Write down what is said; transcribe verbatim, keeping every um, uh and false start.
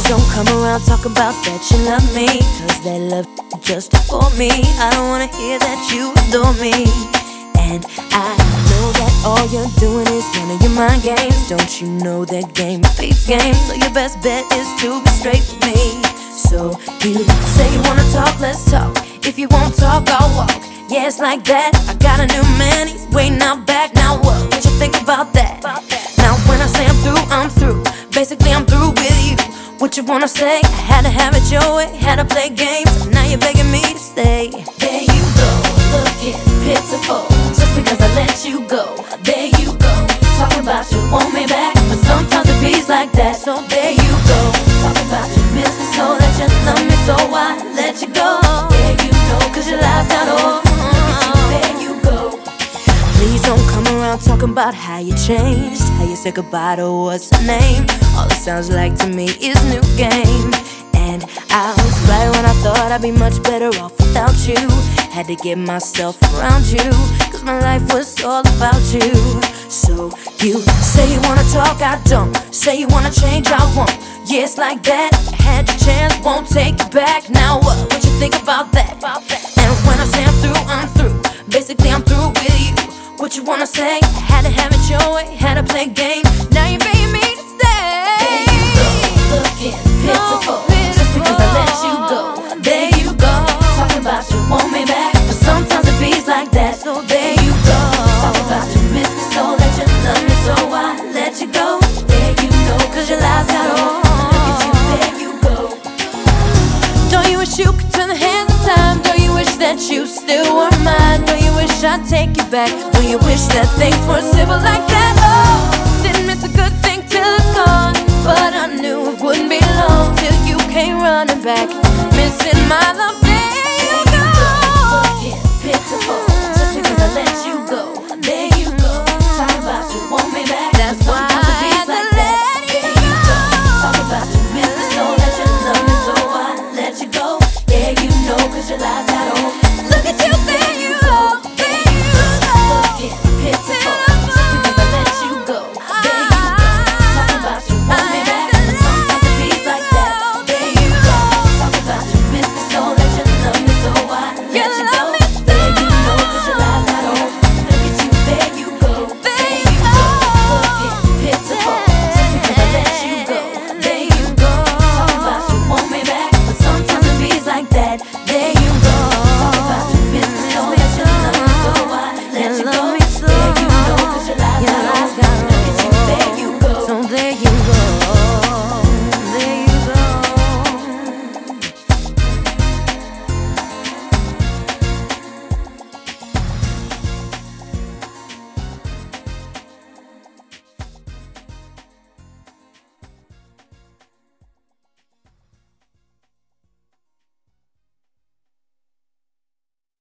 Please don't come around talking about that you love me, cause that love just for me. I don't wanna hear that you adore me. And I know that all you're doing is one of your mind games. Don't you know that game beats game? So your best bet is to be straight with me. So you say you wanna talk, let's talk. If you won't talk, I'll walk. Yeah, it's like that. I got a new man, he's waiting out back. Now what? What you think about that? Now when I say I'm through, I'm through. Basically I'm through with you. What you wanna say? I had to have it your way, had to play games. Now you're begging me to stay. There you go, looking pitiful. Just because I let you go. There you go, talking about you want me back, but sometimes it beats like that. So there you go, talking about you miss me so that you love me, so I let you go. There you know, cause your life's not over. There you go. Please don't come around talking about how you changed, how you said goodbye to what's her name. All it sounds like to me is new game. And I was right when I thought I'd be much better off without you. Had to get myself around you, cause my life was all about you. So you say you wanna talk, I don't. Say you wanna change, I won't. Yeah, it's like that. Had your chance, won't take it back. Now what? What you think about that? And when I say I'm through, I'm through. Basically I'm through with you. What you wanna say? I had to have it your way, had to play games. Now you're begging me to stay. There you go, looking pitiful. Just because I let you go. There you go, talking about you want me back, but sometimes it beats like that. So there you go, talking about you miss me so that you love me, so I let you go. There you know, cause your lies got on. Look at you, there you go. Don't you wish you could turn the hands of time? Don't you wish that you still were mine? Don't you wish I'd take you back? Don't you wish that things were simple like that? Oh, didn't miss a good thing till it's gone, but I knew it wouldn't be long till you came running back, missing my love. There you go, looking pitiful. Just because I let you go. There you go, talking about you want me back. That's why I had to let you go. Talking about you miss me so that you love me, so I let you go. Yeah, you know, cause your lies got on. Look at you, there you go, there you go, looking pitiful. Just because I let you go. There you go, talking about you want me back, but sometimes it beats like that. There you go, talking about you miss me so that you love me, so I let you go. There you know, cause your lies got on. Look at you, there you go, there you go, looking pitiful. Just because I let you go. There you go, talking about you want me back, but sometimes it beats like that. There you go, talking about you miss me so that you love me, so I let you go. There you know, cause your lies got on. Look at you, there you go. So there you go.